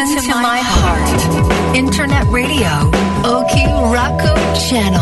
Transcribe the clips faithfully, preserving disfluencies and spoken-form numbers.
into my heart. Internet radio, Oki Raku Channel.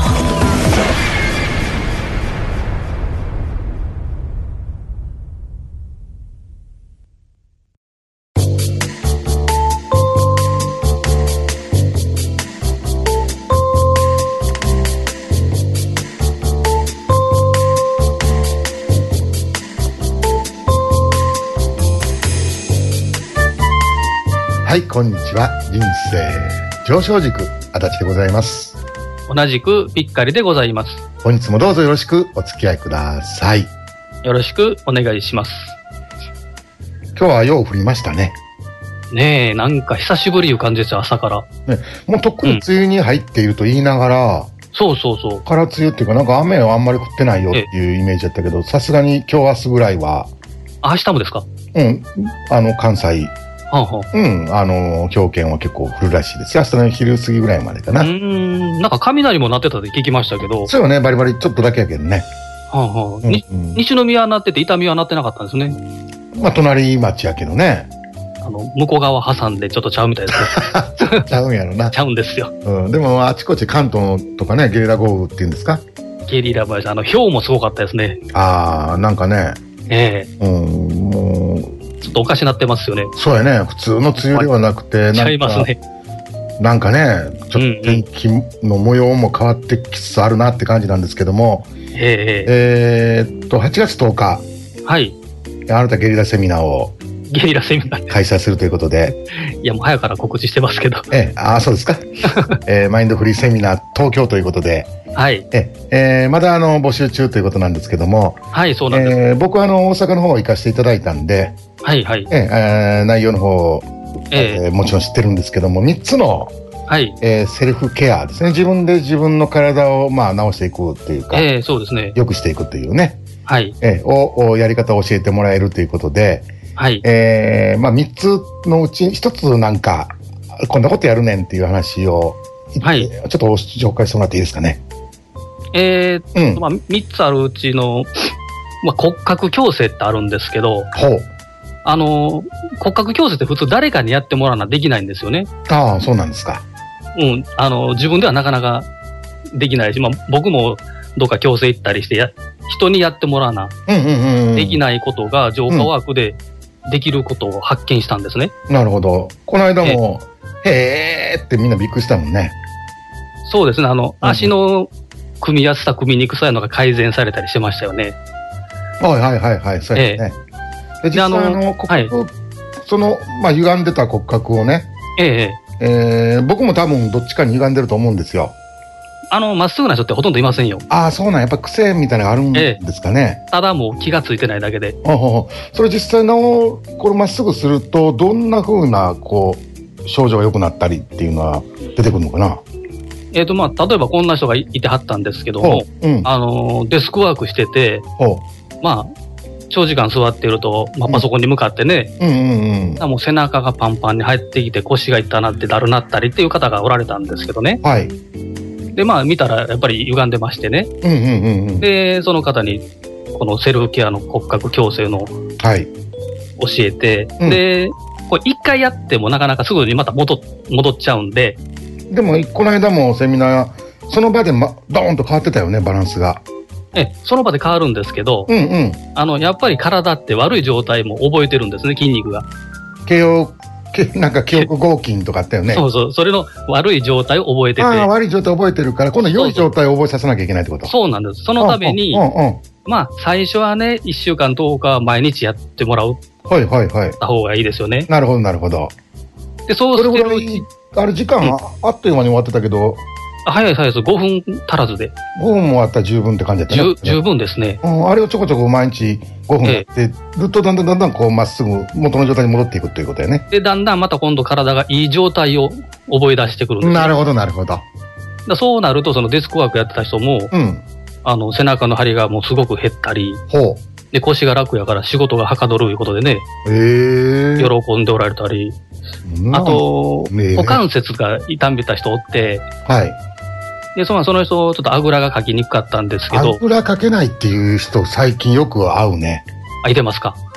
はい、こんにちは。人生上昇軸足立でございます。 同じくピッカリでございます。 本日もどうぞよろしくお付き合いください。 よろしくお願いします。 今日はよう降りましたね。 ねえ、なんか久しぶりいう感じですよ、朝から。 ね、もうとっくに梅雨に入っていると言いながら、うん、 そうそうそう。 空梅雨っていうか、なんか雨はあんまり降ってないよっていうイメージだったけど、さすがに今日明日ぐらいは。 明日もですか？ うん、あの関西。 はあはあ、 うん、あの兵庫県は結構降るらしいですよ。明日の昼過ぎぐらいまでかな。 うーん、なんか雷も鳴ってたって聞きましたけど。 そうよね、バリバリちょっとだけやけどね。 はあはあ、うんうん、西宮は鳴ってて伊丹は鳴ってなかったんですね。 まあ隣町やけどね。 あの向こう側挟んでちょっとちゃうみたいですね。 ちゃうんやろな。 ちゃうんですよ。 うん、でもあちこち関東とかね、ゲリラ豪雨っていうんですか。 ゲリラ豪雨、あの氷もすごかったですね。 ああ、なんかね。 ええー。 うん、もう。 ちょっとおかしなってますよね。 そうやね。普通の梅雨ではなくて、 なんか、ね、 なんかね、ちょっと天気の模様も変わってきつつあるなって感じなんですけども、 ええー、っと、はちがつとおか、 はい。 あなたゲリラセミナーをゲリラセミナー開催するということで、 いや、もう早から告知してますけど。 ええ、ああ、そうですか。えー、マインドフリーセミナー東京ということで、 はい。 え、えー、まだあの募集中ということなんですけども、 はい、そうなんです。 えー、僕はあの大阪の方を行かせていただいたんで、 はいはい。 ええー、内容の方を、 ええー、もちろん知ってるんですけども、みっつの、 はいえー、セルフケアですね。自分で自分の体をまあ治していくっていうか、 えー、そうですね。 良くしていくというね、 はい。 えー、を、をやり方を教えてもらえるということで、 はい。 えー、まあみっつのうちひとつなんかこんなことやるねんっていう話を、 はい、 ちょっと紹介してもらっていいですかね。 えー、 うん、 まあみっつあるうちの、まあ、骨格矯正ってあるんですけど、 ほう。 あの、骨格矯正って普通誰かにやってもらうのはできないんですよね。 ああ、そうなんですか。 うん。あの、自分ではなかなかできないし、まあ僕もどっか矯正行ったりしてや、人にやってもらわな、 うんうんうんうん、 できないことが浄化ワークでできることを発見したんですね。 うん、なるほど。この間も、へーってみんなびっくりしたもんね。 そうですね。あの、うん、足の組みやすさ、組みにくさのが改善されたりしてましたよね。 はいはいはいはい、そうですね。ええ、で実際あの、あの骨格、はい、その、まあ、歪んでた骨格をね、 えええー、僕も多分どっちかに歪んでると思うんですよ。 あの、まっすぐな人ってほとんどいませんよ。 ああ、そうなん、やっぱ癖みたいなのがあるんですかね。 ええ、ただもう気がついてないだけで。 ああ、それ実際の、これまっすぐすると、どんな風な、こう、症状が良くなったりっていうのは出てくるのかな。 えっと、まあ、例えばこんな人がいてはったんですけども、うん、あの、デスクワークしてて、まあ、長時間座っていると、まあ、パソコンに向かってね、うんうんうん、もう背中がパンパンに入ってきて腰が痛なってだるなったりっていう方がおられたんですけどね。 はい。 で、まあ見たらやっぱり歪んでましてね。 うんうんうんうん、で、 その方にこのセルフケアの骨格矯正の教えて、はい、で、これ一回やってもなかなかすぐにまた戻っ、戻っちゃうんで。 でも、この間もセミナー、その場で、ま、ドーンと変わってたよね、バランスが。 え、その場で変わるんですけど、 うんうん、 あの、やっぱり体って悪い状態も覚えてるんですね、筋肉が。 慶応、なんか記憶合筋とかあったよね。 そうそう、それの悪い状態を覚えてて。 ああ、悪い状態覚えてるから、今度良い状態を覚えさせなきゃいけないってこと。 そうなんです。そのために、まあ、最初はね、いっしゅうかんとおかは毎日やってもらう。 はいはいはい。 た方がいいですよね。 なるほどなるほど。 で、そうすると。 あれ時間、うん、あっという間に終わってたけど。 早い早いです。ごふん足らずで。 ごふんもあったら十分って感じだったね。 十分ですね。 うん、あれをちょこちょこ毎日ごふんやって、ええ、ずっとだんだんだんだんこうまっすぐ元の状態に戻っていくということだよね。 で、だんだんまた今度体がいい状態を覚え出してくるんです、ね。 なるほどなるほど。 だそうなると、そのデスクワークやってた人も、うん、あの、背中の張りがもうすごく減ったり、ほう。で、腰が楽やから仕事がはかどるいうことでね、 へ喜んでおられたり、あと、ね、股関節が痛めた人おって、 はい。 で、その、その人、ちょっとあぐらがかきにくかったんですけど。 あぐらかけないっていう人、最近よく会うね。 あ、いてますか。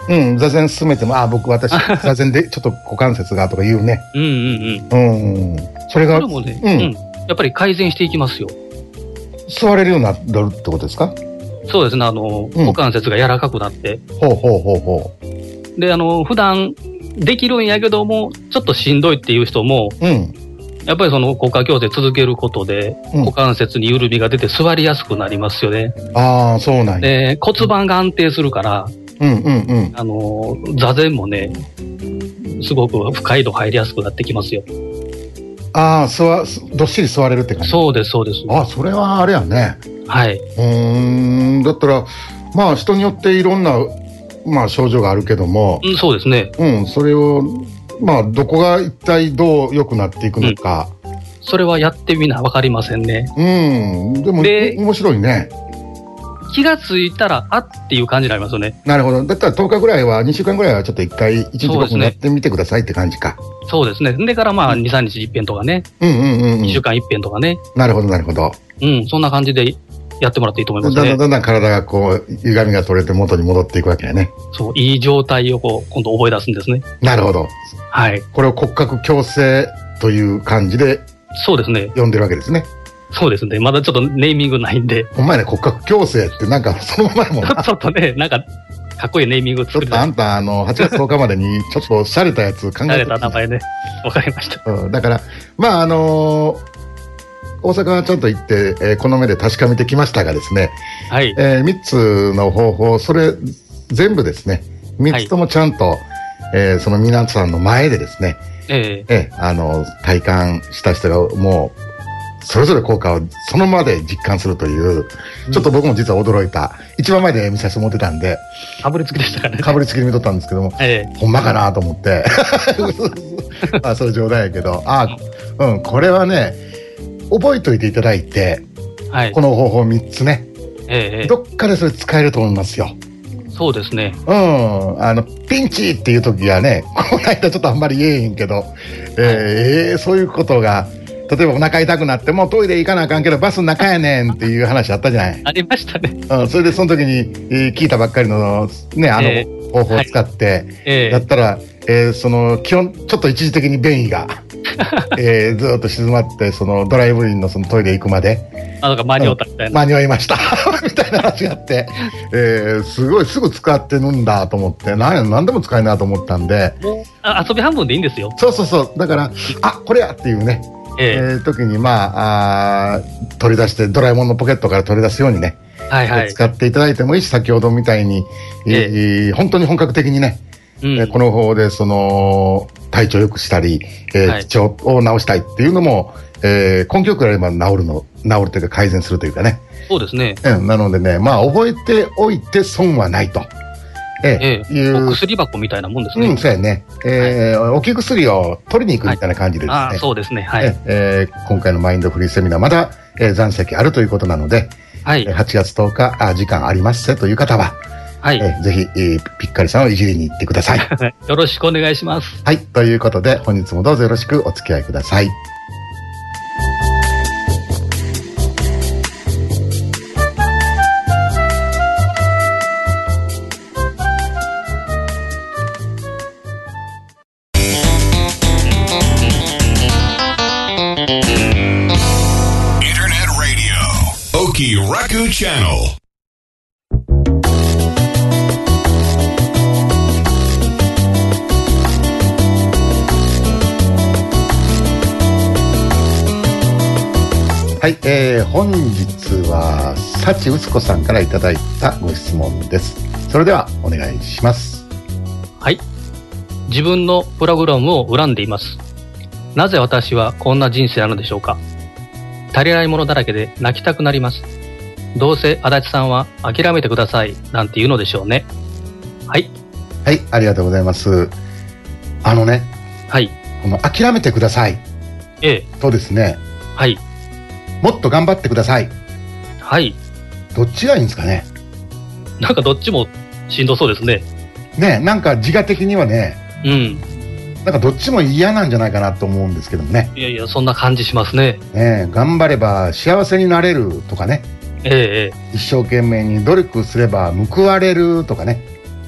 うん、座禅進めても、あ、僕、私、座禅でちょっと股関節がとか言うね。 うんうんうん。 うん。それが、 それもね、うん、うん。やっぱり改善していきますよ。 座れるようになるってことですか？ そうですね、あの、うん、股関節が柔らかくなって。 ほうほうほうほう。で、あの、普段、できるんやけども、ちょっとしんどいっていう人も、うん。やっぱりその股関矯正続けることで、うん、股関節に緩みが出て座りやすくなりますよね。 ああ、そうなんや。 で、骨盤が安定するから、 うんうんうん。 あの、座禅もね、すごく深い度入りやすくなってきますよ。 ああ、座、どっしり座れるって感じ？ そうです、そうです。 ああ、それはあれやね。 はい。 うーん、だったら、まあ人によっていろんな、まあ症状があるけども。 うん、そうですね。 うん、それを、まあどこが一体どう良くなっていくのか。 うん、それはやってみな分かりませんね。 うん、でも面白いね。 気がついたら、あっていう感じになりますよね。 なるほど。だったらとおかぐらいは、にしゅうかんぐらいはちょっと一回、いちにちごふんやってみてくださいって感じか。 そうですね。でからまあ、に、さんにち一遍とかね。 うんうんうん、うん。 いっしゅうかん一遍とかね。 なるほど、なるほど。 うん、そんな感じでやってもらっていいと思いますね。 だんだんだんだん体がこう、歪みが取れて元に戻っていくわけやね。 そう、いい状態をこう、今度覚え出すんですね。 なるほど。 はい。 これを骨格矯正という感じで、 そうですね。 呼んでるわけですね。 そうですね。まだちょっとネーミングないんで。 お前ね、骨格矯正ってなんかそのままやもんな。 ちょっとね、なんか、かっこいいネーミング作りたい。ちょっとあんた、あの、はちがつとおかまでに、ちょっと洒落たやつ考えて。洒落た名前ね。わかりました。 うん、だから、まあ、あのー、大阪はちょっと行って、えー、この目で確かめてきましたがですね。 はい。 えー、みっつの方法、それ、全部ですね、みっつともちゃんと、はい、えー、その皆さんの前でですね、 えええー、あの、体感した人がもう、それぞれ効果をそのままで実感するという、ちょっと僕も実は驚いた。一番前で見させてもらってたんで。 かぶりつきでしたからね。 かぶりつきで見とったんですけども、ええ、ほんまかなと思って。まあ、それ冗談やけど、ああ、うん、これはね、覚えといていただいて、はい、この方法みっつね、ええ、どっかでそれ使えると思いますよ。 そうですね。 うん。あの、ピンチっていう時はね、この間ちょっとあんまり言えへんけど、えー、えー、そういうことが、例えばお腹痛くなってもトイレ行かなあかんけどバスの中やねんっていう話あったじゃない。 ありましたね。 うん、それでその時に、えー、聞いたばっかりのね、あの方法を使って、えー、やったら、えー、その基本ちょっと一時的に便意が、えー、ずっと静まってそのドライブインのそのトイレ行くまで。 あ、なんか間に合ったみたいな。 間に合いましたみたいな話があって、えー、すごいすぐ使ってるんだと思って、なん何でも使えるなと思ったんで。 もうあ遊び半分でいいんですよ。 そうそうそう。だからあこれやっていうね。ええー、時にまあ、あ取り出してドラえもんのポケットから取り出すようにね、はいはい、使っていただいてもいいし、先ほどみたいに、えー、本当に本格的にね、うん、この方でその体調を良くしたり、えーはい、基調を直したいっていうのも、えー、根気よくやれば治るの治るというか改善するというかね。 そうですね、 うん、なのでね、まあ覚えておいて損はないと。 ええ、いう薬箱みたいなもんですね。 うん、そうやね。えーはい、置き薬を取りに行くみたいな感じでですね。はい、 あそうですね。はい。 えー、今回のマインドフリーセミナーまだ、えー、残席あるということなので、はい。はちがつとおか、あ時間ありますせという方は、はい。えー、ぜひ、えー、ピッカリさんをいじりに行ってください。 よろしくお願いします。 はい。ということで、本日もどうぞよろしくお付き合いください。 Raku Channel。 はい、えー、本日は幸うつこさんからいただいたご質問です。それではお願いします。 はい、自分のプログラムを恨んでいます。なぜ私はこんな人生なのでしょうか。足りないものだらけで泣きたくなります。どうせ足立さんは諦めてくださいなんて言うのでしょうね。はい。 はい、ありがとうございます。あのね、 はい。 この諦めてください。 ええ。 とですね。 はい。 もっと頑張ってください。 はい。 どっちがいいんですかね。 なんかどっちもしんどそうですね。 ね、なんか自我的にはね。 うん。 なんかどっちも嫌なんじゃないかなと思うんですけどもね。 いやいや、そんな感じしますね。 ね、頑張れば幸せになれるとかね。 ええ、 一生懸命に努力すれば報われるとかね。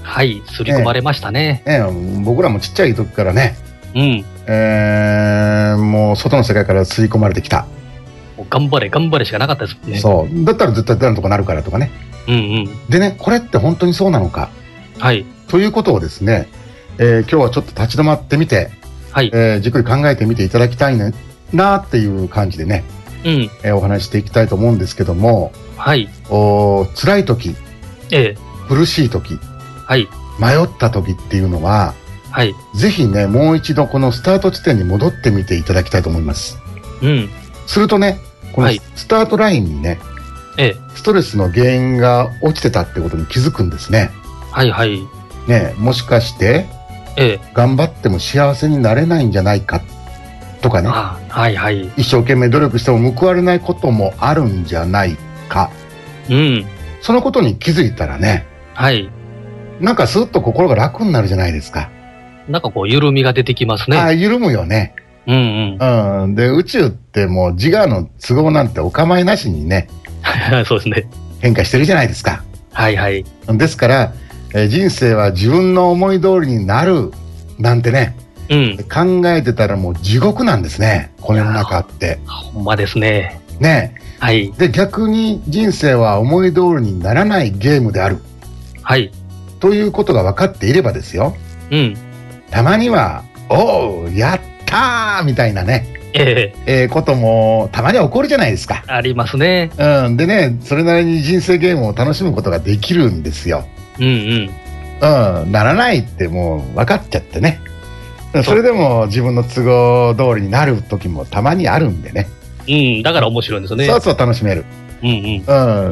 はい、刷り込まれましたね。 ええ、僕らもちっちゃい時からね、 うん、 えー、もう外の世界から刷り込まれてきた。 もう頑張れ頑張れしかなかったですね。 そうだったら絶対なんとかなるからとかね。 うんうん。 でね、これって本当にそうなのか。 はい。 ということをですね、えー、今日はちょっと立ち止まってみて、はい、えー、じっくり考えてみていただきたいねなっていう感じでね、うん、えー、お話していきたいと思うんですけども、 はい、 お辛い時、 ええ、 苦しい時、 はい、 迷った時っていうのは、 はい、 ぜひね、もう一度このスタート地点に戻ってみていただきたいと思います。 うん、 するとね、このスタートラインにね、はい、ストレスの原因が落ちてたってことに気づくんですね。 はいはい。 ね、もしかして、ええ、頑張っても幸せになれないんじゃないかとかね、 はいはい、 一生懸命努力しても報われないこともあるんじゃないか、 うん、 そのことに気づいたらね、 はい、 なんかスッと心が楽になるじゃないですか。 なんかこう緩みが出てきますね。 ああ、緩むよね。 うんうん。 うん。で、宇宙ってもう自我の都合なんてお構いなしにね、 そうですね。 変化してるじゃないですか。 はいはい。 ですから、えー、人生は自分の思い通りになるなんてね、うん、考えてたらもう地獄なんですね、この世の中って。 ほんまですね。 ね。 はい。 で、逆に人生は思い通りにならないゲームである。 はい。 ということが分かっていればですよ。 うん。 たまには、おう、やったーみたいなね。 えええー、こともたまには起こるじゃないですか。 ありますね。 うん。でね、それなりに人生ゲームを楽しむことができるんですよ。 うんうん。 うん、ならないってもう分かっちゃってね。それでも自分の都合通りになる時もたまにあるんでね。 うん、だから面白いんですよね。 そうそう、楽しめる。 うんうん。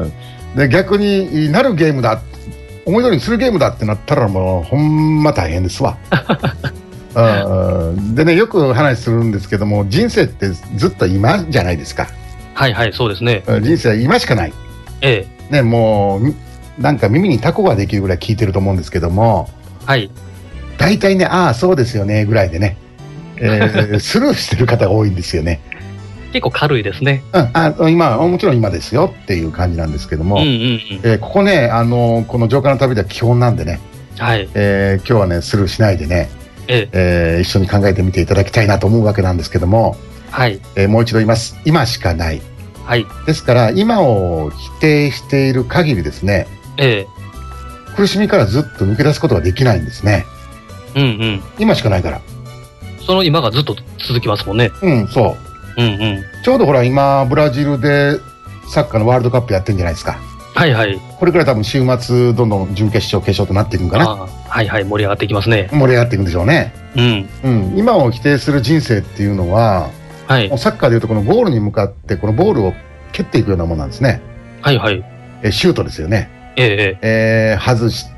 うん。で、逆になるゲームだ、思い通りにするゲームだってなったらもうほんま大変ですわ。うん。でね、よく話するんですけども、人生ってずっと今じゃないですか。 はいはい、そうですね。 人生は今しかない。 ええ。ね、もう、なんか耳にタコができるぐらい聞いてると思うんですけども、 はい。 大体ね、ああ、そうですよね、ぐらいでね、えー、スルーしてる方が多いんですよね。 結構軽いですね。 うん、あ、今、もちろん今ですよっていう感じなんですけども、 うんうんうん、 えー、ここね、あのー、この浄化の旅では基本なんでね、 はい。 えー、今日はね、スルーしないでね、 ええー、一緒に考えてみていただきたいなと思うわけなんですけども、 はい。 えー、もう一度言います。今しかない。 はい。 ですから、今を否定している限りですね、 ええ。 苦しみからずっと抜け出すことができないんですね。 うんうん。 今しかないから。 その今がずっと続きますもんね。 うん、そう。 うんうん。 ちょうどほら、今、ブラジルでサッカーのワールドカップやってるんじゃないですか。 はいはい。 これから多分週末、どんどん準決勝、決勝となっていくんかな。 あ、はいはい、盛り上がっていきますね。 盛り上がっていくんでしょうね。 うん。 うん。今を否定する人生っていうのは、はい。もうサッカーでいうとこのゴールに向かって、このボールを蹴っていくようなものなんですね。 はいはい。 え、シュートですよね。 えええー、外して、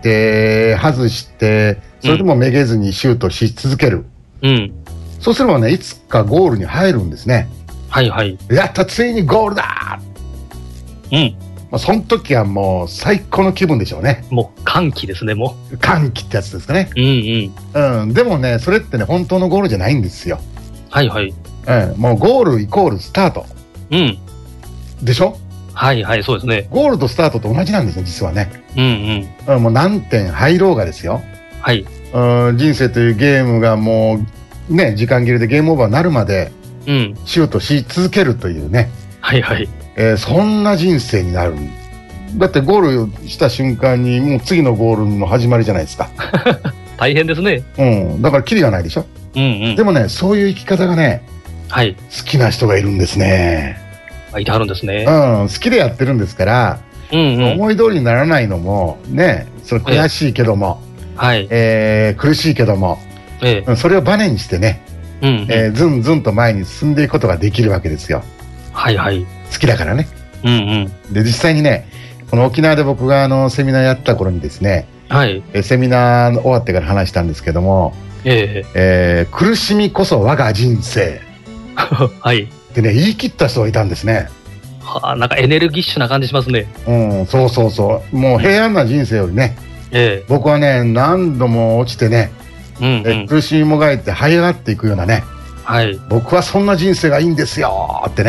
外して、それでもめげずにシュートし続ける。 うん。 そうすればね、いつかゴールに入るんですね。 はいはい。 やった、ついにゴールだーうん。 まあ、その時はもう最高の気分でしょうね。 もう歓喜ですね、もう。歓喜ってやつですかね。 うんうん。うん。でもね、それってね、本当のゴールじゃないんですよ。 はいはい。 うん。もうゴールイコールスタート。 うん。 でしょ？ はいはい、そうですね。 ゴールとスタートと同じなんですね、実はね。 うんうん。 もう何点入ろうがですよ。 はい。 うん、人生というゲームがもう、ね、時間切れでゲームオーバーになるまで、 うん。 シュートし続けるというね。 はいはい。 えー、そんな人生になる。だってゴールした瞬間にもう次のゴールの始まりじゃないですか。 大変ですね。 うん。だからキリがないでしょ。 うんうん。 でもね、そういう生き方がね、 はい。 好きな人がいるんですね。 いてはるんですね。 うん。好きでやってるんですから、 うんうん、 思い通りにならないのも、ね、それ悔しいけども、 えー、はい。 えー、苦しいけども、えー、それをバネにしてね、うんうん、えー、ずんずんと前に進んでいくことができるわけですよ。 はいはい。 好きだからね。 うんうん。 で、実際にね、この沖縄で僕があのセミナーやった頃にですね、 はい。 えセミナー終わってから話したんですけども、 えーえー、苦しみこそ我が人生。 はい。 でね、言い切った人がいたんですね。 はあ、なんかエネルギッシュな感じしますね。 うん、そうそうそう。もう平安な人生よりね、 えー、 僕はね、何度も落ちてね、 うんうん、 え苦しみもがいて這い上がっていくようなね、 はい。 僕はそんな人生がいいんですよってね、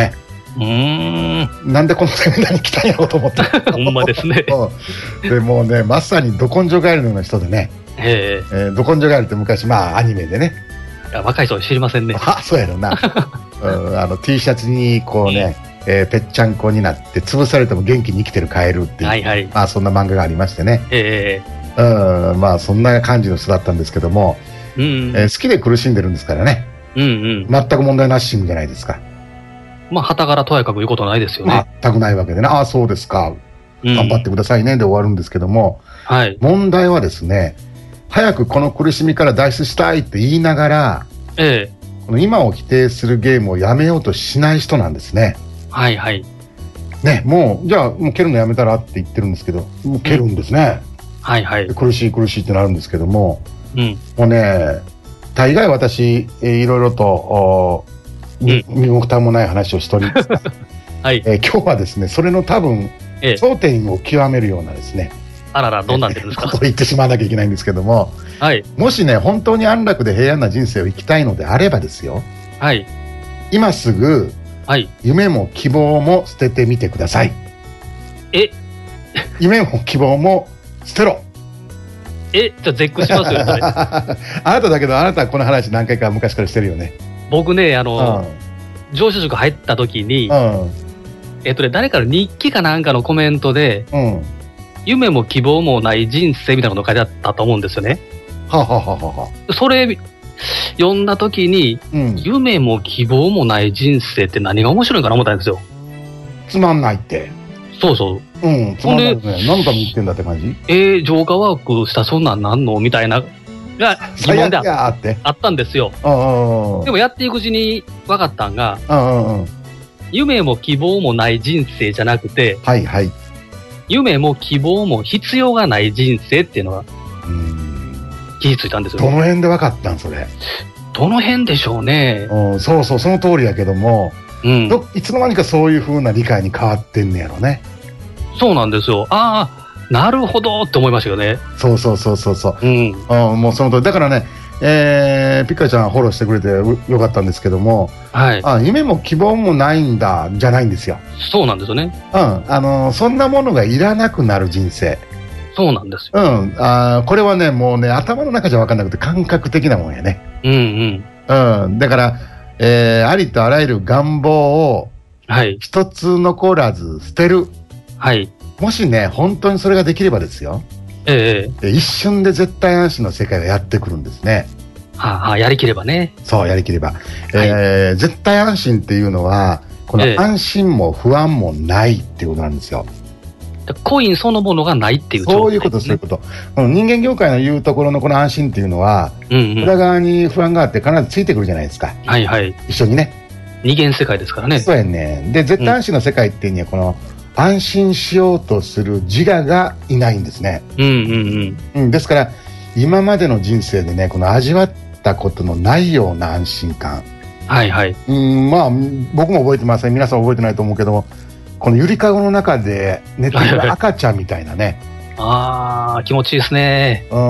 うーん。なんでこのセミナーに来たんやろうと思って。 ほんまですね。 でもうね、まさにど根性ガエルのような人でね。 ええー、ど根性ガエルって昔、まあ、アニメでね。 若い人は知りませんね。 あ、そうやろな。うん、あの T シャツにこうね、えー、ぺっちゃんこになって潰されても元気に生きてるカエルっていう、はいはい、まあそんな漫画がありましてね、えー、うん、まあそんな感じの人だったんですけども、うんうん、えー、好きで苦しんでるんですからね、うんうん、全く問題なしじゃないですか。 まあ旗からとやかく言うことないですよね。 全くないわけでね、ああそうですか、うん、頑張ってくださいねで終わるんですけども、はい、問題はですね、早くこの苦しみから脱出したいって言いながら、ええ、この今を否定するゲームをやめようとしない人なんですね。 はいはい。 ね、もうじゃあもう蹴るのやめたらって言ってるんですけど、もう蹴るんですね。うん、はいはい。苦しい苦しいってなるんですけども、うん、もうね、大概私、えー、いろいろと身も蓋もない話をしておりますが、はい、えー、今日はですね、それの多分、ええ、頂点を極めるようなですね。 あらら、どうなってるんですか。 ことを言ってしまわなきゃいけないんですけども、はい、もしね、本当に安楽で平安な人生を生きたいのであればですよ、はい、今すぐ、はい、夢も希望も捨ててみてください。え夢も希望も捨てろ。 え、じゃあ絶句しますよ、それ。 あなただけど、あなたはこの話何回か昔からしてるよね。 僕ね、あの、うん、上司塾入った時に、うん、えっとね、誰かの日記かなんかのコメントで、うん、夢も希望もない人生みたいなこと書いてあったと思うんですよね。はあ、はははあ、それ読んだ時に、うん、夢も希望もない人生って何が面白いかな思ったんですよ。 つまんないって。 そうそう。 うん、つまんないですね。何のために言ってんだって感じ。 えー、浄化ワークしたそんなんなんのみたいなが疑問で あ, ってあったんですよ。でもやっていくうちに分かったんが、夢も希望もない人生じゃなくて、はいはい、夢も希望も必要がない人生っていうのが気づいたんですよ。 どの辺で分かったんそれ。 どの辺でしょうね。 うん、そうそう、その通りやけども、うん、どいつの間にかそういう風な理解に変わってんねやろね。 そうなんですよ。ああ、なるほどって思いましたよね。 そうそうそうそうそう、うん、あもうその通りだからね、えー、ピッカちゃんフォローしてくれてよかったんですけども、はい、あ夢も希望もないんだじゃないんですよ。 そうなんですよね。 うん、あのー、そんなものがいらなくなる人生。 そうなんですよ。 うん、あこれはね、もうね、頭の中じゃ分かんなくて感覚的なもんやね。うんうん。うん、だから、えー、ありとあらゆる願望を一つ残らず捨てる。はい。もしね、本当にそれができればですよ。ええ。一瞬で絶対安心の世界がやってくるんですね。 はあ、はあ、やりきればね。 そう、やりきれば。はい、えー、絶対安心っていうのは、この安心も不安もないっていうことなんですよ。 コインそのものがないっていう状態、ね、 そういうこと、そういうこと。この人間業界の言うところのこの安心っていうのは、うんうん、裏側に不安があって必ずついてくるじゃないですか。はいはい。一緒にね。 二元世界ですからね。 そうやね。で、絶対安心の世界っていうには、この、安心しようとする自我がいないんですね。うんうんうん。うん、ですから、今までの人生でね、この味わったことのないような安心感。はいはい。うん、まあ、僕も覚えてません。皆さん覚えてないと思うけど、このゆりかごの中で寝てる赤ちゃんみたいなね。 ああ、気持ちいいですね。 うん、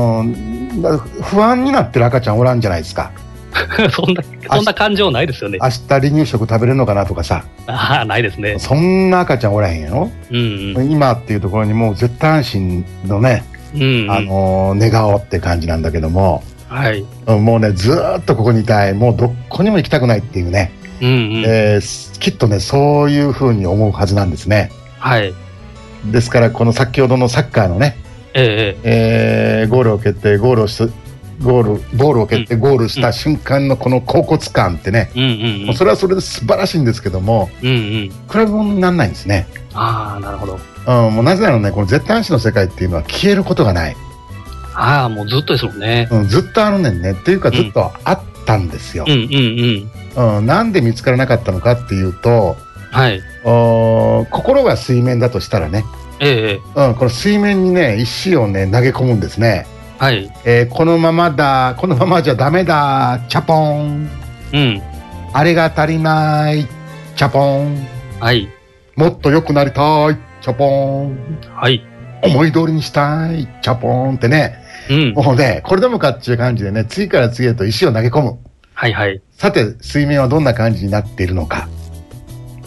不安になってる赤ちゃんおらんじゃないですか。 そんな、そんな感情ないですよね。 明日離乳食食べれるのかなとかさ。 ああ、ないですね。 そんな赤ちゃんおらへんやろ。うんうん、今っていうところにもう絶対安心のね、うんうん、あのー、願おうって感じなんだけども、はい、もうね、ずーっとここにいたい、もうどこにも行きたくないっていうね、うんうん、えー、きっとね、そういうふうに思うはずなんですね。はい。ですから、この先ほどのサッカーのね、えええー、ゴールを蹴って、ゴールをしゴールボールを蹴ってゴールした瞬間のこの恍惚感ってね、うんうんうん、それはそれで素晴らしいんですけども、うんうん、比べ物にならないんですね。 ああ、なるほど。 うん、もうなぜならね、この絶対安心の世界っていうのは消えることがない。 ああ、もうずっとですもんね。 うん、ずっとあるねんね。っていうかずっとあったんですよ。うんうんうんうん、なんで見つからなかったのかっていうと、はい、お心が水面だとしたらね、ええ、うん、この水面にね、石をね投げ込むんですね。はい、えー、このままだ、このままじゃダメだ、チャポン、うん、あれが足りない、チャポン、はい、もっと良くなりたい、チャポン、はい、思い通りにしたい、チャポンってね、うん、もうね、これでもかっていう感じでね、次から次へと石を投げ込む。はいはい。さて、水面はどんな感じになっているのか。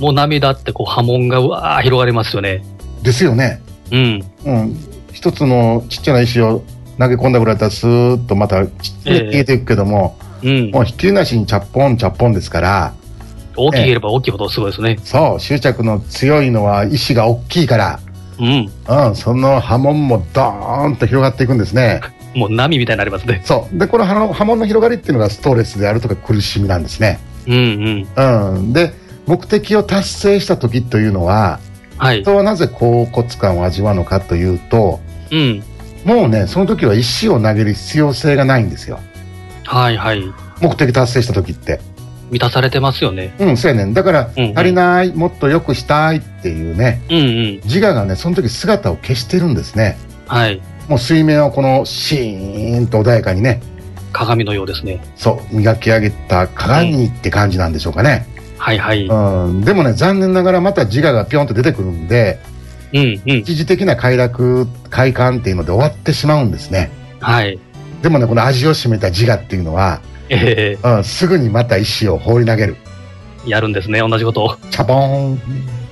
もう涙ってこう波紋がうわー広がりますよね。 ですよね。 うん。 うん。一つのちっちゃな石を投げ込んだぐらいだったらスーッとまた消えていくけども、えーうん、もうひっきりなしにチャッポンチャッポンですから。 大きければ大きいほどすごいですね。 そう、執着の強いのは石が大きいから。うん。うん、その波紋もドーンと広がっていくんですね。 もう波みたいになりますね。 そう。で、この波紋の広がりっていうのがストレスであるとか苦しみなんですね。 うんうん。 うん。で、目的を達成した時というのは、はい、人はなぜ恍惚感を味わうのかというと、うん、もうね、その時は石を投げる必要性がないんですよ。 はいはい。 目的達成した時って。 満たされてますよね。 うん、そうやねん。だから、うんうん、足りない、もっと良くしたいっていうね、うんうん、自我がね、その時姿を消してるんですね。 はい。 もう水面をこのシーンと穏やかにね。 鏡のようですね。 そう、磨き上げた鏡って感じなんでしょうかね。 うん、はいはい。 うん。でもね、残念ながらまた自我がピョンと出てくるんで、うんうん、一時的な快楽、快感っていうので終わってしまうんですね。 はい。 でもね、この味を占めた自我っていうのは、えーうん、すぐにまた石を放り投げる。 やるんですね、同じことを。 チャポーン。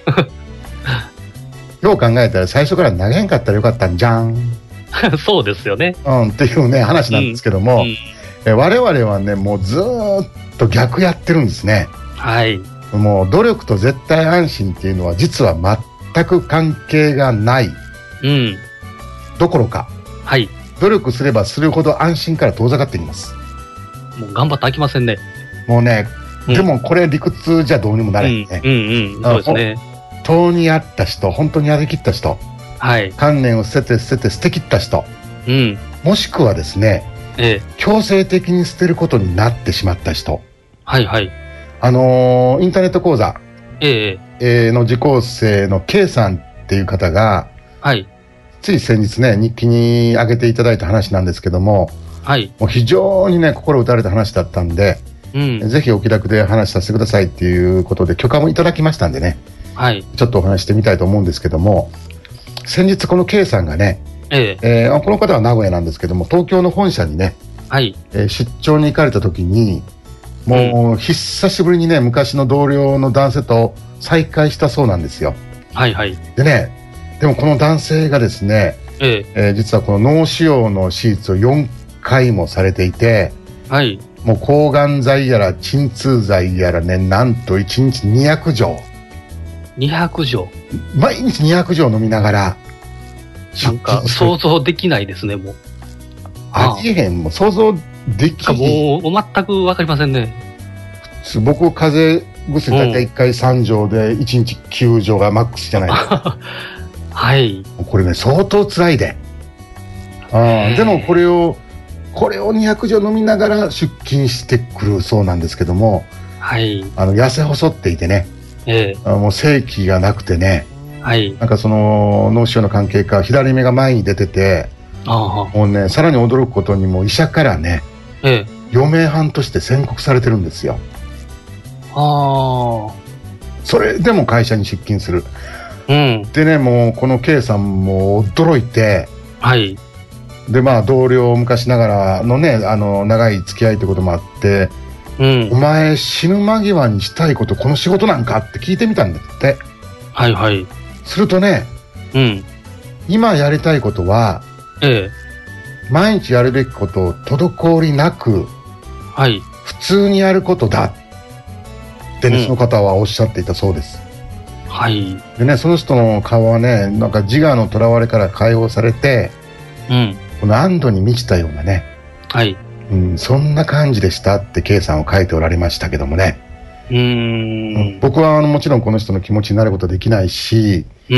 よう考えたら最初から投げへんかったらよかったんじゃん。 そうですよね。 うん、っていうね、話なんですけども、うんうん、え我々はね、もうずーっと逆やってるんですね。 はい。 もう努力と絶対安心っていうのは実は全く関係がない。うん。どころか。 はい。 努力すればするほど安心から遠ざかってきます。 もう頑張って飽きませんね。 もうね、うん、でもこれ理屈じゃどうにもなれんね。 うんうんうん、そうですね。 本当にあった人、本当にやりきった人、はい、観念を捨てて捨てて捨てきった人、うん、もしくはですね、ええ、強制的に捨てることになってしまった人、 はいはい、 あのー、インターネット講座、 ええー、の受講生の K さんっていう方が、はい、つい先日ね日記に上げていただいた話なんですけども、はい、もう非常にね心打たれた話だったんで、うん、ぜひお気楽で話させてくださいっていうことで許可もいただきましたんでね、はい、ちょっとお話してみたいと思うんですけども、先日この K さんがね、えええー、この方は名古屋なんですけども東京の本社にね、はいえー、出張に行かれた時にもう久しぶりにね昔の同僚の男性と再会したそうなんですよ。はいはい。でね、でもこの男性がですね、えええー、実はこの脳腫瘍の手術をよんかいもされていて、はい、もう抗がん剤やら鎮痛剤やらね、なんといちにちにひゃくじょうにひゃくじょう毎日にひゃくじょう飲みながら、 なんか想像できないですね。もうありえへん、もう想像できない。 もう全く分かりませんね。 僕風邪薬だいたいいっかいさんじょうでいちにちきゅうじょうがマックスじゃないですか。はい。これね相当辛いで。あでもこれをこれをにひゃくじょう飲みながら出勤してくるそうなんですけども、はい。あの痩せ細っていてね、ええ、あもう正気がなくてね、はい。なんかその脳腫瘍の関係か左目が前に出てて、あもうねさらに驚くことにも医者からね、ええ、余命半として宣告されてるんですよ。ああ。それでも会社に出勤する。うん。でね、もうこの K さんも驚いて、はい。でまあ同僚昔ながらのねあの長い付き合いってこともあって、うん、お前死ぬ間際にしたいことこの仕事なんかって聞いてみたんだって。はいはい。するとね、うん、今やりたいことは、ええ、毎日やるべきことを滞りなく、はい、普通にやることだってね、うん、その方はおっしゃっていたそうです。はい。でね、その人の顔はね、なんか自我のとらわれから解放されて、うん、この安堵に満ちたようなね、はい、うん、そんな感じでしたって K さんは書いておられましたけどもね。うーん、うん、僕はあのもちろんこの人の気持ちになることはできないし、うん、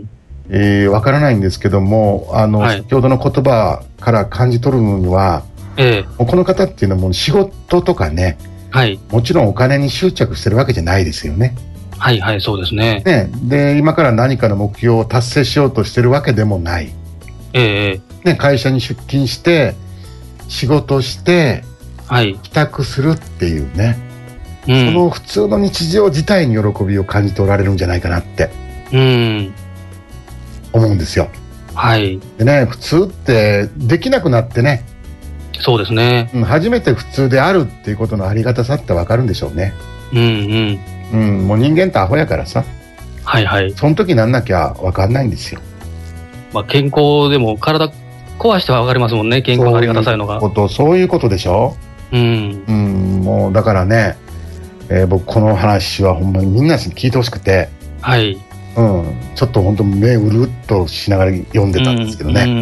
えー、わからないんですけども、あの、はい、先ほどの言葉から感じ取るのには、ええ、この方っていうのはもう仕事とかね、はい、もちろんお金に執着してるわけじゃないですよね。はいはい、そうですね。ね、で今から何かの目標を達成しようとしてるわけでもない。ええ、ね、会社に出勤して仕事して、はい、帰宅するっていうね、うん、その普通の日常自体に喜びを感じておられるんじゃないかなって、うん、思うんですよ。はい。でね、普通ってできなくなってね。そうですね。うん、初めて普通であるっていうことのありがたさってわかるんでしょうね。うんうん。 うん、もう人間ってアホやからさ。 はいはい。 その時なんなきゃ分かんないんですよ。 まあ、健康でも体壊しては分かりますもんね、健康のありがたさいうのが。 そういうこと、そういうことでしょ。うん。うん、もうだからね、えー、僕この話はほんまにみんなに聞いてほしくて。 はい。 うん、ちょっと本当目うるっとしながら読んでたんですけどね。うん、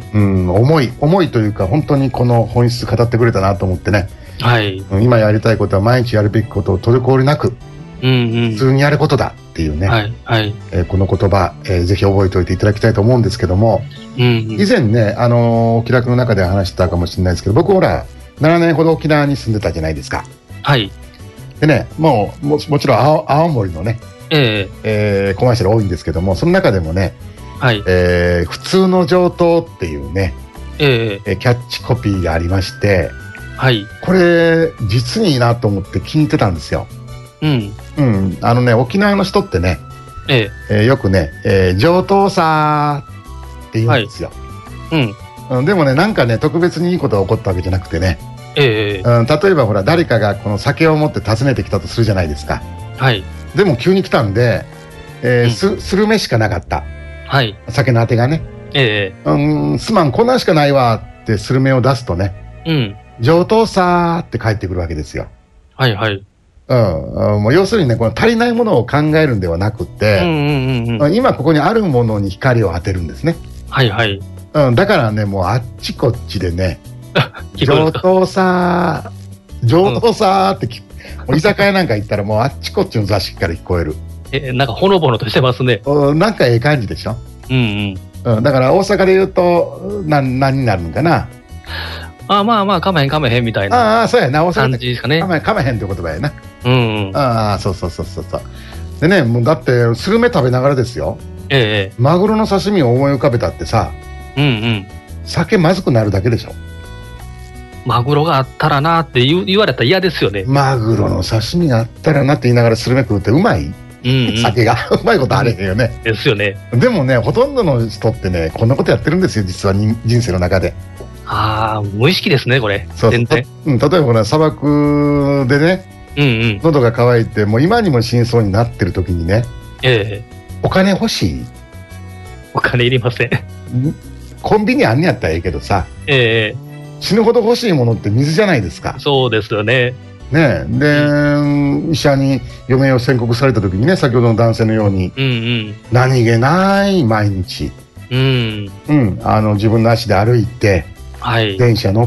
うんうん、重い重いというか本当にこの本質語ってくれたなと思ってね。はい。今やりたいことは毎日やるべきことを滞りなく、うんうん、普通にやることだっていうね。はいはい。えー、この言葉、えー、ぜひ覚えておいていただきたいと思うんですけども、うんうん、以前ね、あのー、気楽の中で話したかもしれないですけど、僕ほらななねんほど沖縄に住んでたじゃないですか。はい。でね、もう も, もちろん 青, 青森のね。えーえー、コマーシャル多いんですけども、その中でもね、はいえー、普通の上等っていうね、えー、キャッチコピーがありまして、はい、これ実にいいなと思って聞いてたんですよ。うん、うん、あのね沖縄の人ってね、えーえー、よくね、えー、上等さって言うんですよ。はいうん、でもねなんかね特別にいいことが起こったわけじゃなくてね、えーうん、例えばほら誰かがこの酒を持って訪ねてきたとするじゃないですか。はいでも急に来たんで、えーうん、す, スルメしかなかった、はい、酒のあてがね、ええうん、すまんこんなんしかないわってスルメを出すとね、うん、上等さーって帰ってくるわけですよ。はいはい、うん、もう要するにねこの足りないものを考えるんではなくて、うんうんうん、今ここにあるものに光を当てるんですね。はいはい、うん、だからねもうあっちこっちでね上等さー上等さーって聞く居酒屋なんか行ったらもうあっちこっちの座敷から聞こえる。 えなんかほのぼのとしてますね。 なんかええ感じでしょ。うんうん、うん、だから大阪で言うとな何になるのかな。 あまあまあかめへんかめへんみたいなああそうやな大阪感じですかね。 かめかめへんって言葉やな。うん、うん、ああそうそうそうそうそうでねもうだってスルメ食べながらですよ、ええ、マグロの刺身を思い浮かべたってさ、うんうん、酒まずくなるだけでしょ。 マグロがあったらなって言, 言われたら嫌ですよね。 マグロの刺身があったらなって言いながらスルメ食うってうまい、うんうん、酒がうまいことあれへんよね、 うん、ですよね。 でもねほとんどの人ってねこんなことやってるんですよ実は人生の中で。 ああ無意識ですねこれ。 そう全然、うん、例えばこれ砂漠でね、うんうん、喉が渇いてもう今にも死にそうになってる時にね、ええ、お金欲しい？ お金いりません。 コンビニあんねやったらええけどさ、ええ死ぬほど欲しいものって水じゃないですか。 そうですよね。 ねで、うん、医者に余命を宣告された時にね先ほどの男性のように、うんうん、何気ない毎日、うんうん、あの自分の足で歩いて、はい、電車乗って、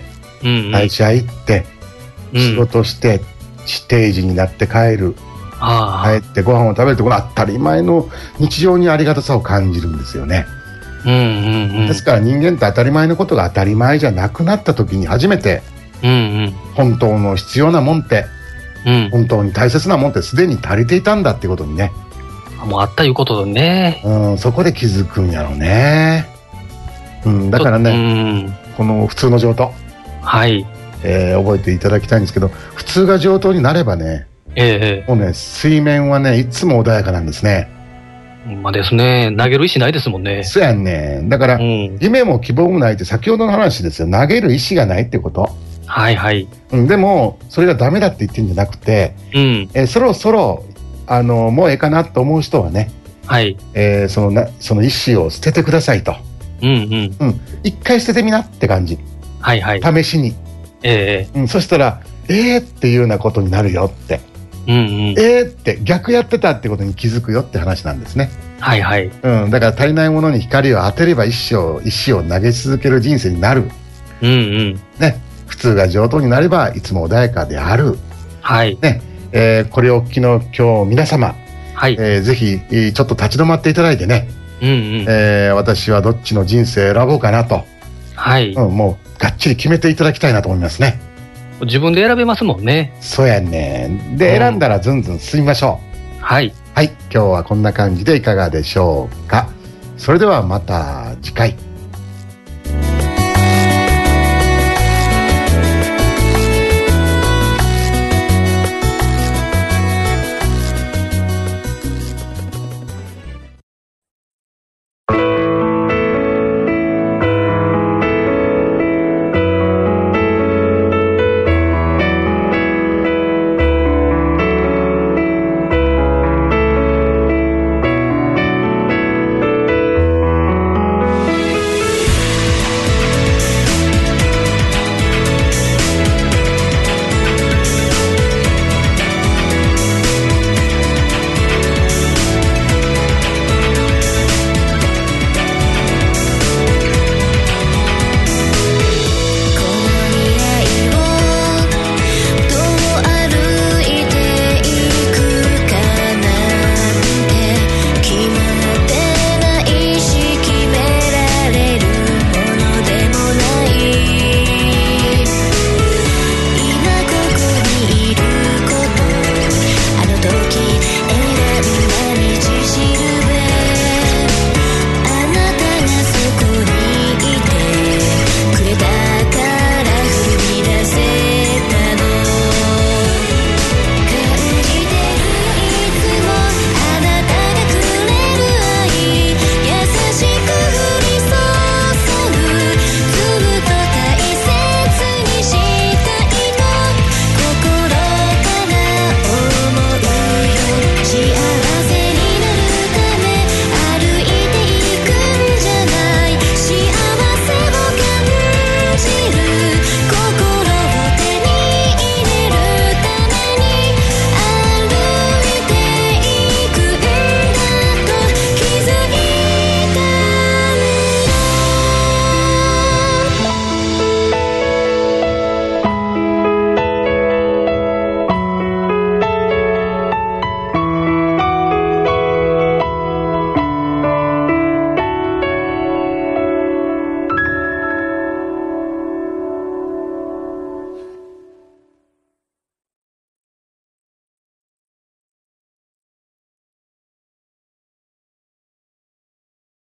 うんうん、会社行って、うん、仕事して定時になって帰る、帰ってご飯を食べるとこの当たり前の日常にありがたさを感じるんですよね。うんうんうん、ですから人間って当たり前のことが当たり前じゃなくなった時に初めて、うんうん、本当の必要なもんって、うん、本当に大切なもんってすでに足りていたんだっていうことにねもうあったいうことでね、 うん、そこで気づくんやろうね、うん、だからね、うん、この普通の上等、はいえー、覚えていただきたいんですけど普通が上等になればね、えー、もうね水面はねいつも穏やかなんですね。 まあですね、投げる意思ないですもんね。 そうやんね。だから、うん、夢も希望もないって先ほどの話ですよ。投げる意思がないってこと。はいはい。うん、でもそれがダメだって言ってるんじゃなくて、うんえー、そろそろあのもうええかなと思う人はね、はいえー、そのなその意思を捨ててくださいと。うんうんうん。一回捨ててみなって感じ。はいはい。試しに。ええー、うん。そしたらえーっていうようなことになるよって。うんうん、えーって逆やってたってことに気づくよって話なんですね。はいはい、うん、だから足りないものに光を当てれば一生石を投げ続ける人生になる、うんうんね、普通が上等になればいつも穏やかである、はいねえー、これをお聞きの今日皆様、はいえー、ぜひちょっと立ち止まっていただいてね、うんうんえー、私はどっちの人生を選ぼうかなと、はいうん、もうがっちり決めていただきたいなと思いますね。 自分で選べますもんね。 そうやね。で、うん、選んだらずんずん進みましょう。はい。はい。今日はこんな感じでいかがでしょうか。それではまた次回。